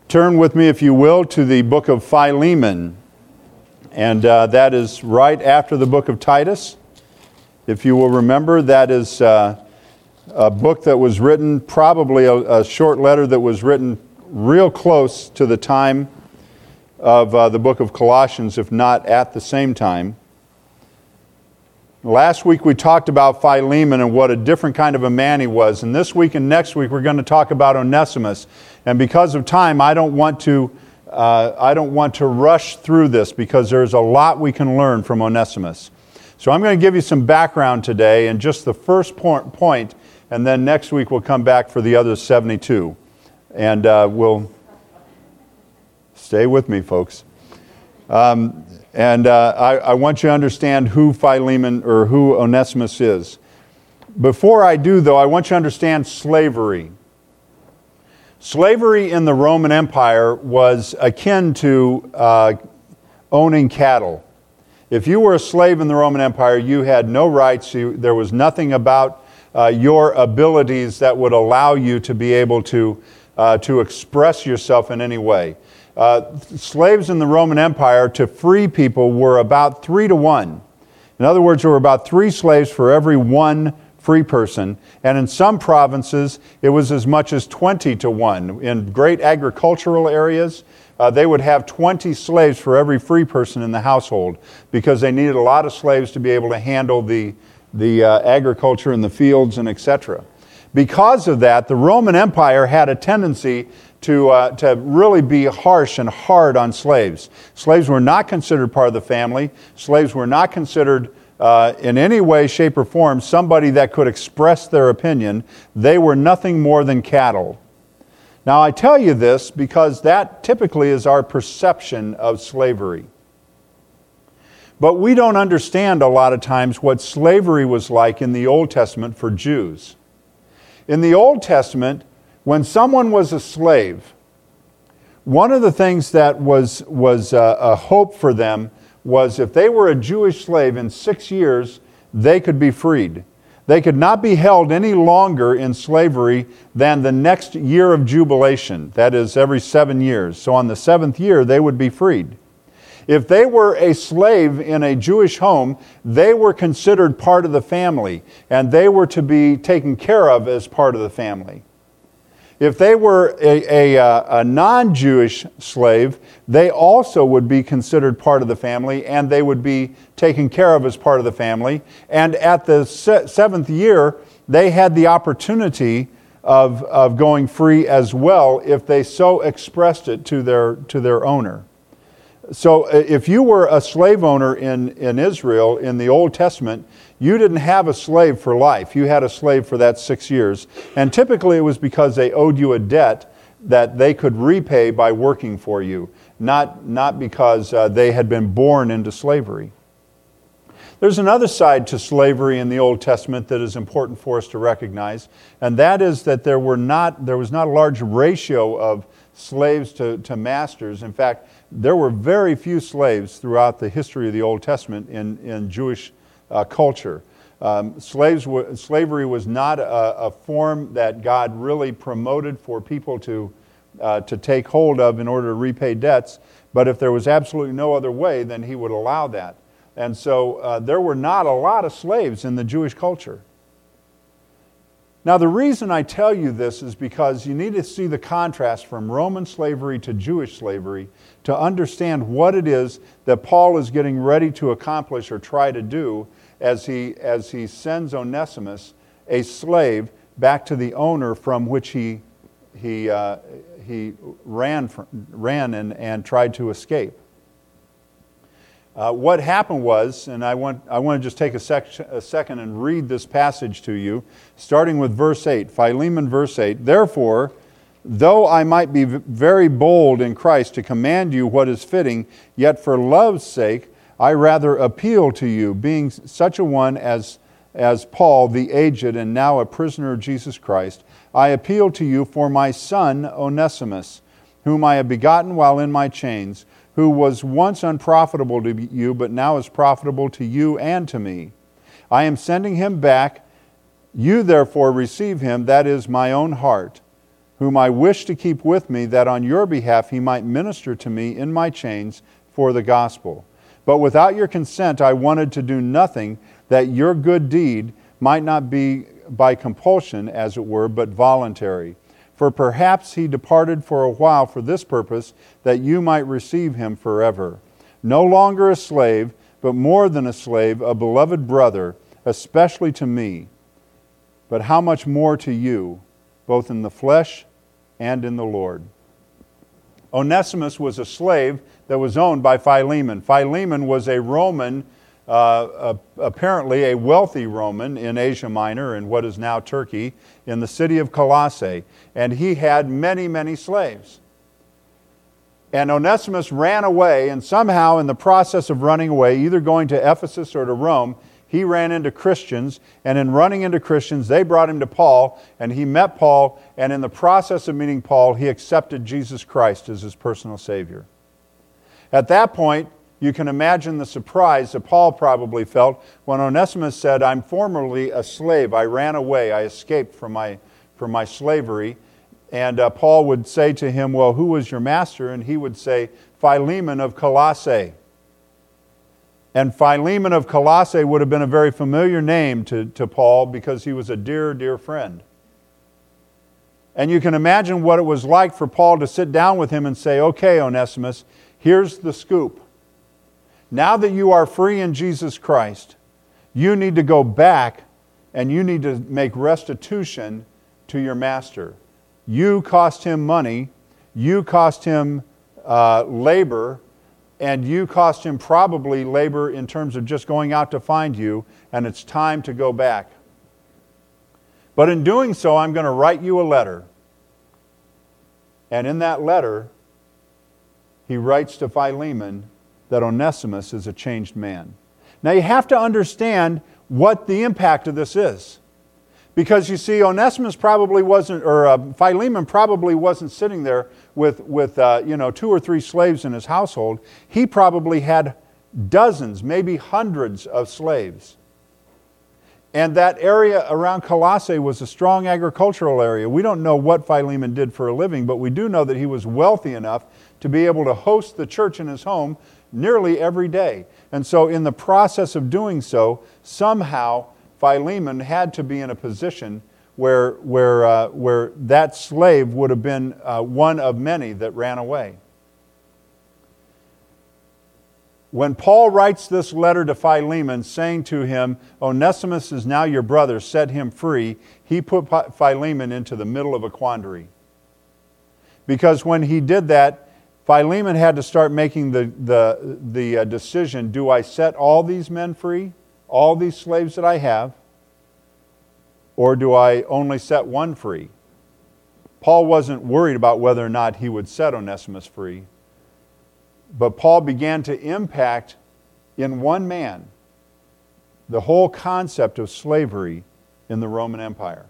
Turn with me, if you will, to the book of Philemon. And that is right after the book of Titus. If you will remember, that is a book that was written, probably a short letter that was written real close to the time of the book of Colossians, if not at the same time. Last week we talked about Philemon and what a different kind of a man he was. And this week and next week we're going to talk about Onesimus. And because of time, I don't want to rush through this because there's a lot we can learn from Onesimus. So I'm going to give you some background today and just the first point, and then next week we'll come back for the other 72. And we'll stay with me, folks. I want you to understand who Philemon or who Onesimus is. Before I do, though, I want you to understand slavery. Slavery in the Roman Empire was akin to owning cattle. If you were a slave in the Roman Empire, you had no rights. There was nothing about your abilities that would allow you to be able to express yourself in any way. Slaves in the Roman Empire to free people were about 3 to 1. In other words, there were about 3 slaves for every 1 free person. And in some provinces, it was as much as 20 to 1. In great agricultural areas, they would have 20 slaves for every free person in the household because they needed a lot of slaves to be able to handle the agriculture in the fields and etc. Because of that, the Roman Empire had a tendency to really be harsh and hard on slaves. Slaves were not considered part of the family. Slaves were not considered in any way, shape, or form somebody that could express their opinion. They were nothing more than cattle. Now, I tell you this because that typically is our perception of slavery. But we don't understand a lot of times what slavery was like in the Old Testament for Jews. In the Old Testament, when someone was a slave, one of the things that was a hope for them was if they were a Jewish slave in 6 years, they could be freed. They could not be held any longer in slavery than the next year of jubilation, that is every 7 years. So on the 7th year, they would be freed. If they were a slave in a Jewish home, they were considered part of the family, and they were to be taken care of as part of the family. If they were a non-Jewish slave, they also would be considered part of the family, and they would be taken care of as part of the family. And at the 7th year, they had the opportunity of going free as well if they so expressed it to their owner. So if you were a slave owner in Israel in the Old Testament, you didn't have a slave for life. You had a slave for that 6 years. And typically it was because they owed you a debt that they could repay by working for you, not because they had been born into slavery. There's another side to slavery in the Old Testament that is important for us to recognize, and that is that there was not a large ratio of slaves to masters. In fact, there were very few slaves throughout the history of the Old Testament in Jewish culture. Slavery was not a form that God really promoted for people to take hold of in order to repay debts, but if there was absolutely no other way, then he would allow that. And so there were not a lot of slaves in the Jewish culture. Now, the reason I tell you this is because you need to see the contrast from Roman slavery to Jewish slavery to understand what it is that Paul is getting ready to accomplish or try to do as he sends Onesimus, a slave, back to the owner from which he ran and tried to escape. What happened was, and I want to just take a second and read this passage to you, starting with verse 8, Philemon verse 8. Therefore, though I might be very bold in Christ to command you what is fitting, yet for love's sake I rather appeal to you, being such a one as Paul, the aged and now a prisoner of Jesus Christ, I appeal to you for my son Onesimus, whom I have begotten while in my chains, who was once unprofitable to you, but now is profitable to you and to me. I am sending him back. You therefore receive him, that is my own heart, whom I wish to keep with me, that on your behalf he might minister to me in my chains for the gospel. But without your consent I wanted to do nothing, that your good deed might not be by compulsion, as it were, but voluntary. For perhaps he departed for a while for this purpose, that you might receive him forever. No longer a slave, but more than a slave, a beloved brother, especially to me. But how much more to you, both in the flesh and in the Lord. Onesimus was a slave that was owned by Philemon. Philemon was a Roman, apparently a wealthy Roman in Asia Minor, in what is now Turkey, in the city of Colossae. And he had many, many slaves. And Onesimus ran away, and somehow in the process of running away, either going to Ephesus or to Rome, he ran into Christians, and in running into Christians, they brought him to Paul, and he met Paul, and in the process of meeting Paul, he accepted Jesus Christ as his personal Savior. At that point, you can imagine the surprise that Paul probably felt when Onesimus said, I'm formerly a slave, I ran away, I escaped from my slavery. And Paul would say to him, well, who was your master? And he would say, Philemon of Colossae. And Philemon of Colossae would have been a very familiar name to Paul because he was a dear, dear friend. And you can imagine what it was like for Paul to sit down with him and say, okay, Onesimus, here's the scoop. Now that you are free in Jesus Christ, you need to go back and you need to make restitution to your master. You cost him money, you cost him labor, and you cost him probably labor in terms of just going out to find you, and it's time to go back. But in doing so, I'm going to write you a letter. And in that letter, he writes to Philemon that Onesimus is a changed man. Now you have to understand what the impact of this is. Because you see, Onesimus probably wasn't, or Philemon probably wasn't sitting there with 2 or 3 slaves in his household. He probably had dozens, maybe hundreds of slaves. And that area around Colossae was a strong agricultural area. We don't know what Philemon did for a living, but we do know that he was wealthy enough to be able to host the church in his home nearly every day. And so in the process of doing so, somehow Philemon had to be in a position where that slave would have been one of many that ran away. When Paul writes this letter to Philemon saying to him, Onesimus is now your brother, set him free, he put Philemon into the middle of a quandary. Because when he did that, Philemon had to start making the decision, do I set all these men free? All these slaves that I have, or do I only set one free? Paul wasn't worried about whether or not he would set Onesimus free, but Paul began to impact in one man the whole concept of slavery in the Roman Empire.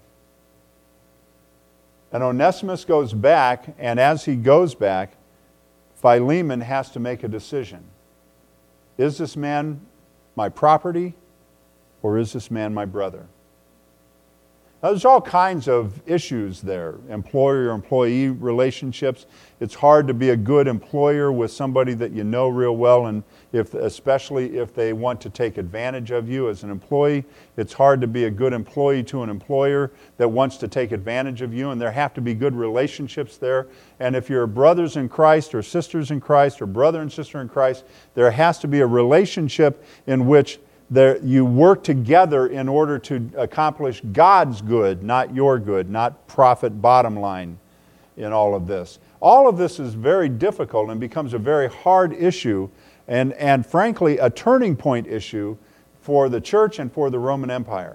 And Onesimus goes back, and as he goes back, Philemon has to make a decision. Is this man my property? Or is this man my brother? Now, there's all kinds of issues there. Employer-employee relationships. It's hard to be a good employer with somebody that you know real well, and especially if they want to take advantage of you as an employee. It's hard to be a good employee to an employer that wants to take advantage of you, and there have to be good relationships there. And if you're brothers in Christ or sisters in Christ or brother and sister in Christ, there has to be a relationship in which you work together in order to accomplish God's good, not your good, not profit bottom line in all of this. All of this is very difficult and becomes a very hard issue and frankly a turning point issue for the church and for the Roman Empire.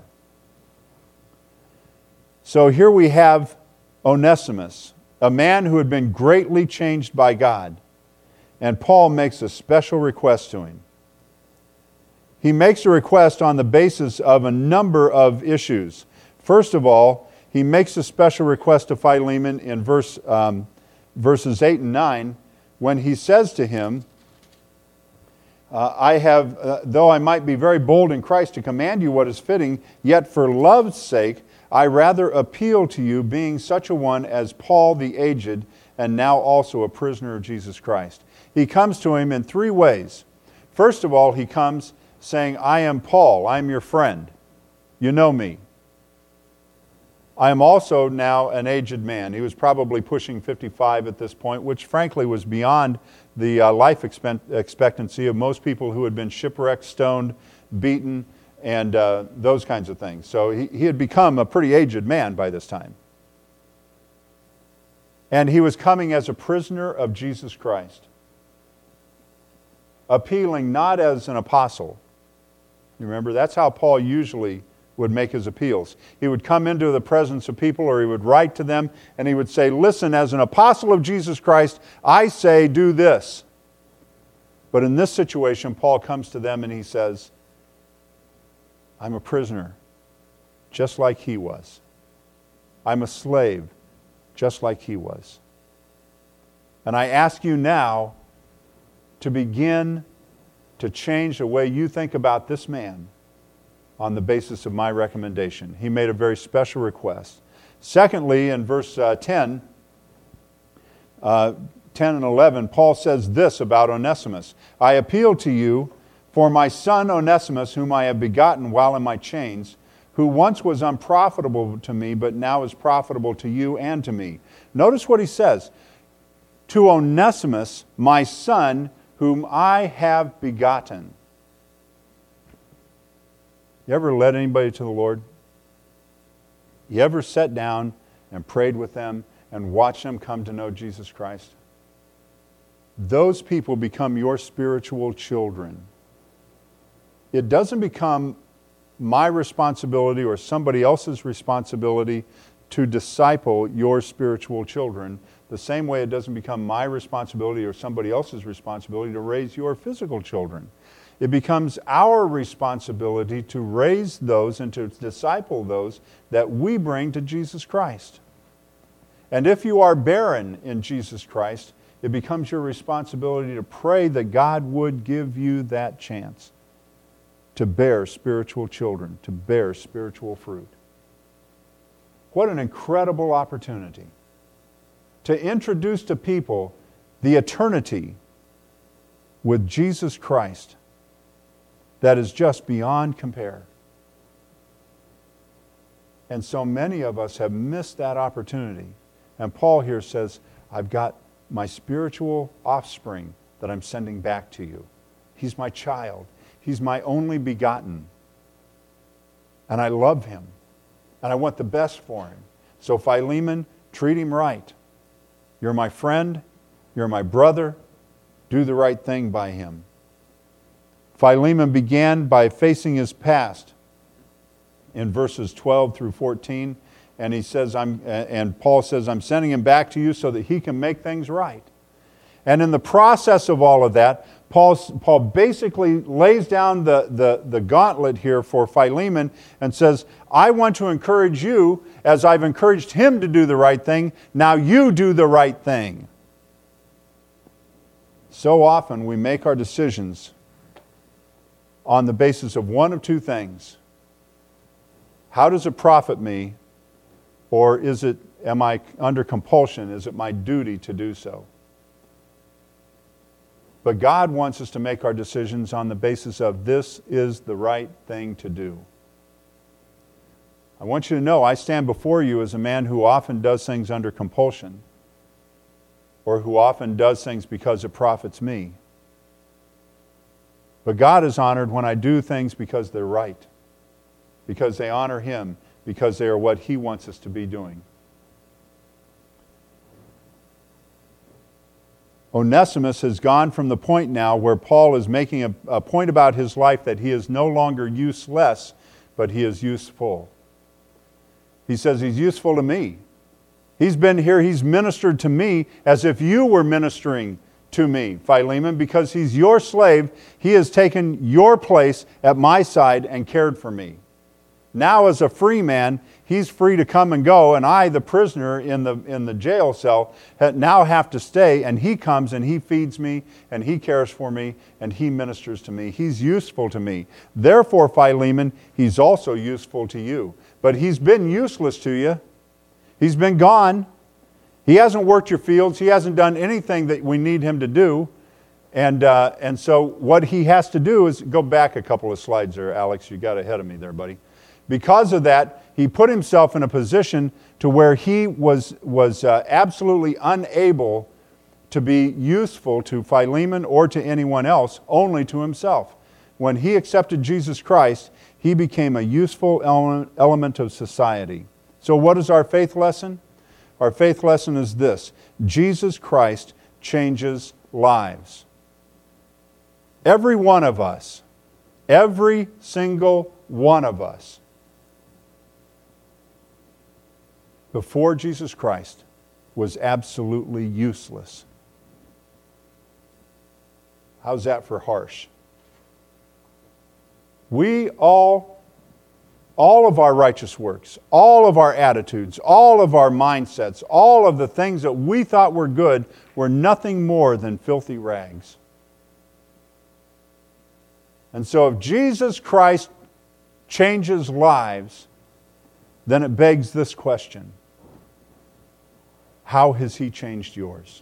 So here we have Onesimus, a man who had been greatly changed by God, and Paul makes a special request to him. He makes a request on the basis of a number of issues. First of all, he makes a special request to Philemon in verses 8 and 9 when he says to him, though I might be very bold in Christ to command you what is fitting, yet for love's sake I rather appeal to you, being such a one as Paul the aged, and now also a prisoner of Jesus Christ. He comes to him in three ways. First of all, he comes saying, I am Paul, I am your friend. You know me. I am also now an aged man. He was probably pushing 55 at this point, which frankly was beyond the life expectancy of most people who had been shipwrecked, stoned, beaten, and those kinds of things. So he had become a pretty aged man by this time. And he was coming as a prisoner of Jesus Christ, appealing not as an apostle. You remember, that's how Paul usually would make his appeals. He would come into the presence of people, or he would write to them, and he would say, listen, as an apostle of Jesus Christ, I say do this. But in this situation, Paul comes to them and he says, I'm a prisoner, just like he was. I'm a slave, just like he was. And I ask you now to begin to change the way you think about this man on the basis of my recommendation. He made a very special request. Secondly, in verse 10 and 11, Paul says this about Onesimus. I appeal to you for my son Onesimus, whom I have begotten while in my chains, who once was unprofitable to me, but now is profitable to you and to me. Notice what he says. To Onesimus, my son, whom I have begotten. You ever led anybody to the Lord? You ever sat down and prayed with them and watched them come to know Jesus Christ? Those people become your spiritual children. It doesn't become my responsibility or somebody else's responsibility to disciple your spiritual children, the same way it doesn't become my responsibility or somebody else's responsibility to raise your physical children. It becomes our responsibility to raise those and to disciple those that we bring to Jesus Christ. And if you are barren in Jesus Christ, it becomes your responsibility to pray that God would give you that chance to bear spiritual children, to bear spiritual fruit. What an incredible opportunity to introduce to people the eternity with Jesus Christ that is just beyond compare. And so many of us have missed that opportunity. And Paul here says, I've got my spiritual offspring that I'm sending back to you. He's my child. He's my only begotten. And I love him. And I want the best for him. So Philemon, treat him right. You're my friend. You're my brother. Do the right thing by him. Philemon began by facing his past in verses 12 through 14. And he says, and Paul says, I'm sending him back to you so that he can make things right. And in the process of all of that, Paul basically lays down the gauntlet here for Philemon and says, I want to encourage you, as I've encouraged him to do the right thing, now you do the right thing. So often we make our decisions on the basis of one of two things. How does it profit me? Or am I under compulsion? Is it my duty to do so? But God wants us to make our decisions on the basis of this is the right thing to do. I want you to know I stand before you as a man who often does things under compulsion, or who often does things because it profits me. But God is honored when I do things because they're right, because they honor him, because they are what he wants us to be doing. Onesimus has gone from the point now where Paul is making a point about his life that he is no longer useless, but he is useful. He says he's useful to me. He's been here, he's ministered to me as if you were ministering to me, Philemon, because he's your slave. He has taken your place at my side and cared for me. Now as a free man, he's free to come and go, and I, the prisoner in the jail cell, now have to stay, and he comes and he feeds me, and he cares for me, and he ministers to me. He's useful to me. Therefore, Philemon, he's also useful to you, but he's been useless to you. He's been gone. He hasn't worked your fields. He hasn't done anything that we need him to do. And so what he has to do is, go back a couple of slides there, Alex. You got ahead of me there, buddy. Because of that, he put himself in a position to where he was absolutely unable to be useful to Philemon or to anyone else, only to himself. When he accepted Jesus Christ, he became a useful element of society. So what is our faith lesson? Our faith lesson is this: Jesus Christ changes lives. Every one of us, every single one of us, before Jesus Christ, was absolutely useless. How's that for harsh? We all of our righteous works, all of our attitudes, all of our mindsets, all of the things that we thought were good were nothing more than filthy rags. And so if Jesus Christ changes lives, then it begs this question: how has he changed yours?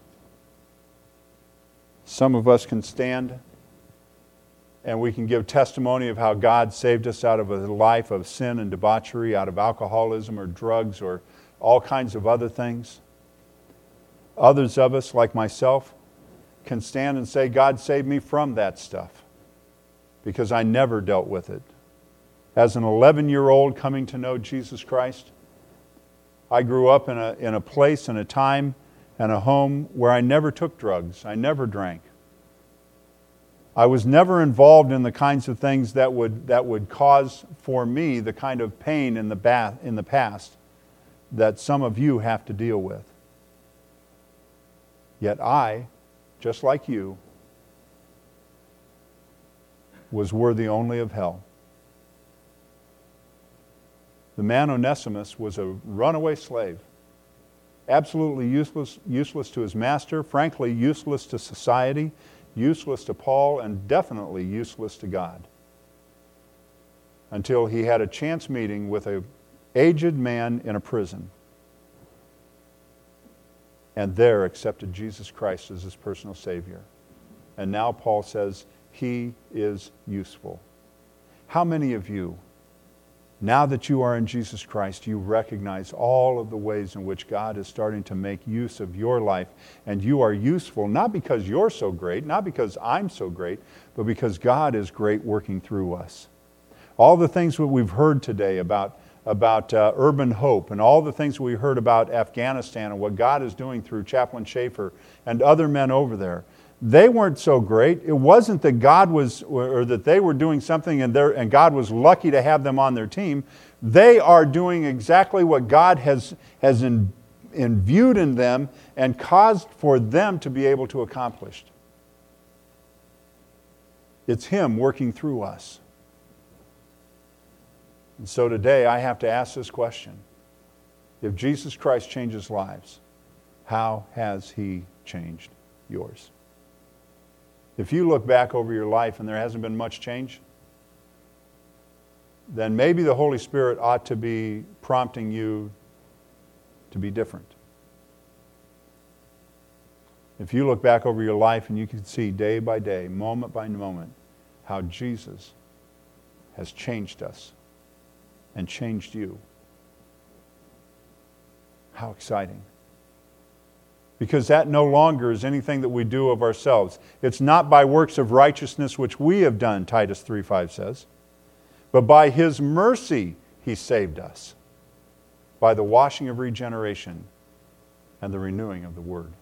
Some of us can stand and we can give testimony of how God saved us out of a life of sin and debauchery, out of alcoholism or drugs or all kinds of other things. Others of us, like myself, can stand and say, God saved me from that stuff because I never dealt with it. As an 11-year-old coming to know Jesus Christ, I grew up in a place and a time and a home where I never took drugs. I never drank. I was never involved in the kinds of things that would cause for me the kind of pain in the past that some of you have to deal with. Yet I, just like you, was worthy only of hell. The man Onesimus was a runaway slave, absolutely useless to his master, frankly useless to society, useless to Paul, and definitely useless to God. Until he had a chance meeting with an aged man in a prison, and there accepted Jesus Christ as his personal Savior. And now Paul says he is useful. How many of you, now that you are in Jesus Christ, you recognize all of the ways in which God is starting to make use of your life, and you are useful, not because you're so great, not because I'm so great, but because God is great working through us. All the things that we've heard today about urban hope, and all the things we heard about Afghanistan and what God is doing through Chaplain Schaefer and other men over there, they weren't so great. It wasn't that God was, or that they were doing something and God was lucky to have them on their team. They are doing exactly what God has imbued in them and caused for them to be able to accomplish. It's Him working through us. And so today I have to ask this question: if Jesus Christ changes lives, how has He changed yours? If you look back over your life and there hasn't been much change, then maybe the Holy Spirit ought to be prompting you to be different. If you look back over your life and you can see day by day, moment by moment, how Jesus has changed us and changed you, how exciting. Because that no longer is anything that we do of ourselves. It's not by works of righteousness which we have done, Titus 3:5 says, but by His mercy He saved us, by the washing of regeneration and the renewing of the Word.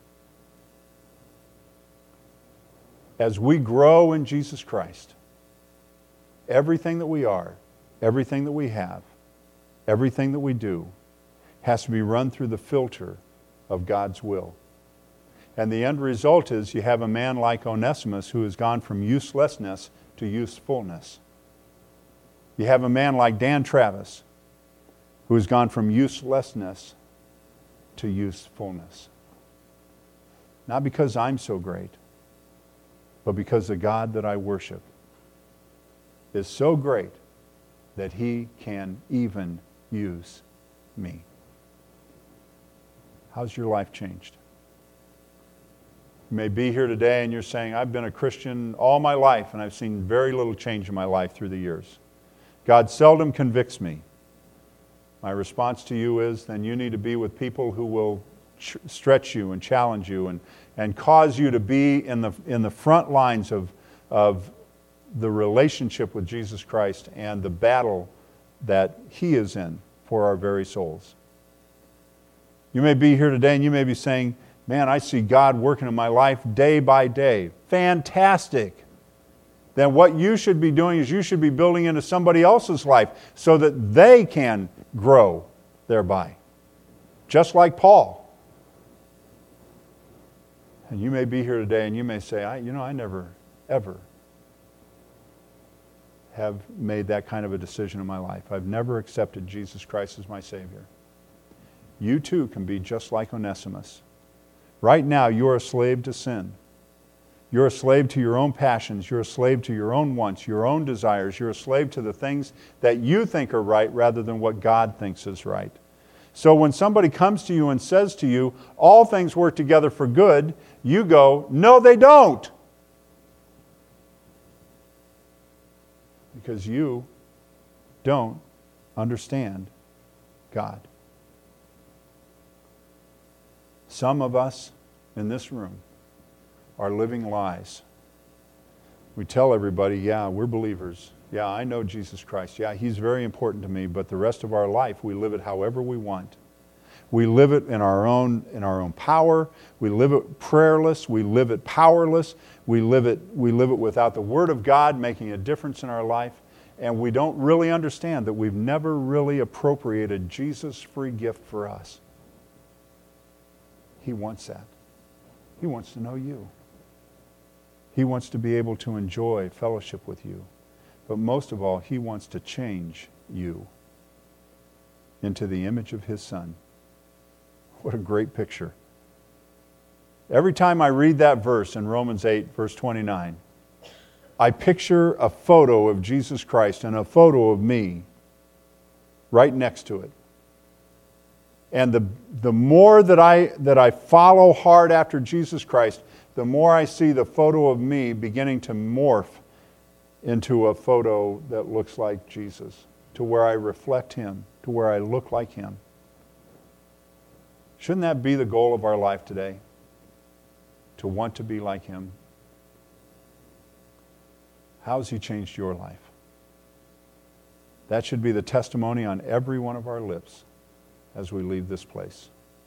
As we grow in Jesus Christ, everything that we are, everything that we have, everything that we do has to be run through the filter of God's will. And the end result is you have a man like Onesimus who has gone from uselessness to usefulness. You have a man like Dan Travis who has gone from uselessness to usefulness. Not because I'm so great, but because the God that I worship is so great that He can even use me. How's your life changed? You may be here today and you're saying, I've been a Christian all my life and I've seen very little change in my life through the years. God seldom convicts me. My response to you is, then you need to be with people who will stretch you and challenge you and cause you to be in the front lines of the relationship with Jesus Christ and the battle that He is in for our very souls. You may be here today and you may be saying, man, I see God working in my life day by day. Fantastic. Then what you should be doing is you should be building into somebody else's life so that they can grow thereby. Just like Paul. And you may be here today and you may say, I never, ever have made that kind of a decision in my life. I've never accepted Jesus Christ as my Savior. You too can be just like Onesimus. Right now, you're a slave to sin. You're a slave to your own passions. You're a slave to your own wants, your own desires. You're a slave to the things that you think are right rather than what God thinks is right. So when somebody comes to you and says to you, all things work together for good, you go, no, they don't. Because you don't understand God. Some of us in this room are living lies. We tell everybody, yeah, we're believers. Yeah, I know Jesus Christ. Yeah, He's very important to me, but the rest of our life, we live it however we want. We live it in our own power. We live it prayerless. We live it powerless. We live it without the Word of God making a difference in our life. And we don't really understand that we've never really appropriated Jesus' free gift for us. He wants that. He wants to know you. He wants to be able to enjoy fellowship with you. But most of all, He wants to change you into the image of His Son. What a great picture. Every time I read that verse in Romans 8, verse 29, I picture a photo of Jesus Christ and a photo of me right next to it. And the more that I follow hard after Jesus Christ, the more I see the photo of me beginning to morph into a photo that looks like Jesus, to where I reflect Him, to where I look like Him. Shouldn't that be the goal of our life today? To want to be like Him? How has He changed your life? That should be the testimony on every one of our lips as we leave this place.